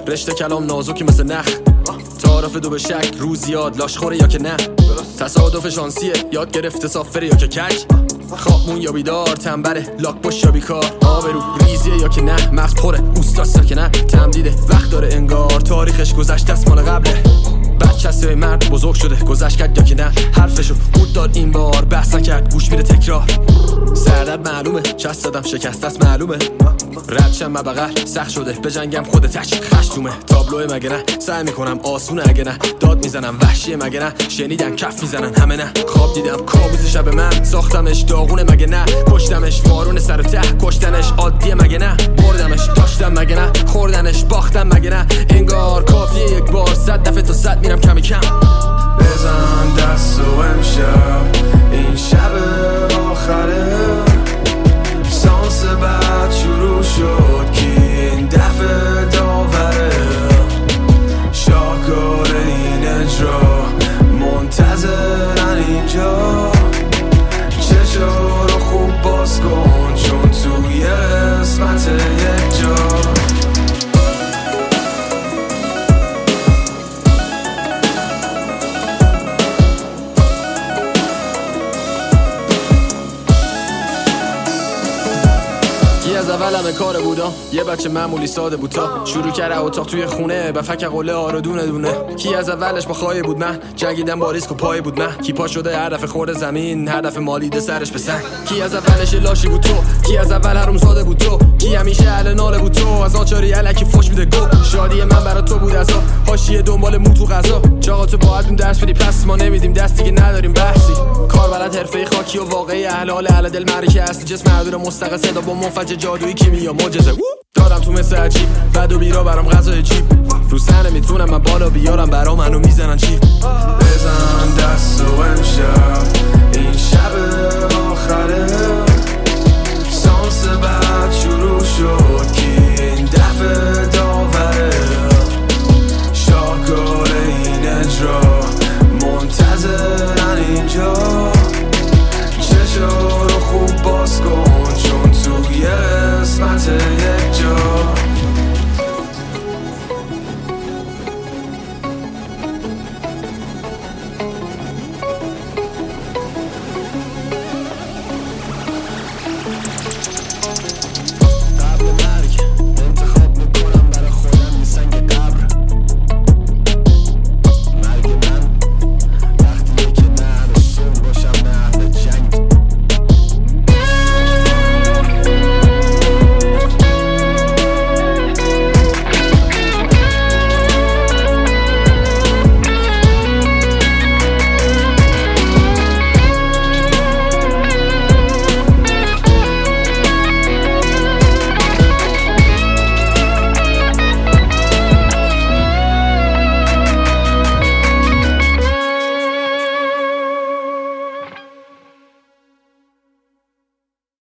رشته کلام نازکی مثل نخ، تعارف دو به شک روز یاد لاش خوره یا که نه، تصادف شانسیه یاد گرفته سافره یا که کج، خوابمون یا بیدار تنبره لاک باش یا بیکار، آبرو ریزیه یا که نه مغز پره اوستاستا که نه تمدیده وقت داره انگار تاریخش گذشته است مال قبله، بچه‌سه مرد بزرگ شده گذشت کرد یا که نه حرفشو بود داد این بار بحث نکرد گوش میره تکرار، سردرد معلومه چست دادم شکست است معلومه، ردشم مبغل سخت شده به جنگم خود تک خشتومه، تابلوه مگه نه سعی میکنم آسونه اگه نه داد میزنم وحشیه مگه نه شنیدن کف میزنن همه نه، خواب دیدم کابوس شب من ساختمش داغونه مگه نه کشتمش وارون سر و ته کشتنش عادیه مگه نه بردمش داشتم مگه نه خوردنش باختم مگه نه انگار کافیه یک بار 100 دفعه تا 100 میرم کمی کم، بزن دست و امشب این شب آخره سانس بعد شروع شد که این دفعه داوره شاهکار این اجرا منتظرن اینجا چشا رو خوب باز کن چون توی قسمت یک جا از اول همه کار بودم یه بچه معمولی ساده بود تا شروع کرده اتاق توی خونه به فک قله آرو دونه دونه، کی از اولش با خواهی بود من جنگیدم با ریسک و پای بود من کی پا شده هر دفعه خورده زمین هر دفعه مالیده سرش به سنگ، کی از اولش لاشی بود تو کی از اول حروم زاده بود تو کی همیشه اهل ناله بود تو از آچاری الکی فوش میده گو شادی من برا تو بود ازا حاشیه دنبال مو تو غذا چاقا تو باید درس بدی پس ما نمیدیم دستی که نداریم بحثی کار بلد حرفه خاکی و واقعی اهل حال اهل دل معرکه اصلی جسم معدور مستقل صدا با منفجر جادویی کیمیا معجزه دارم تو مثل عجیب بد و بیرا برام غذای چیپ رو سر نمیتونم من بالا بیارم برا منو میزنن چیپ بزن دست و امشب این شب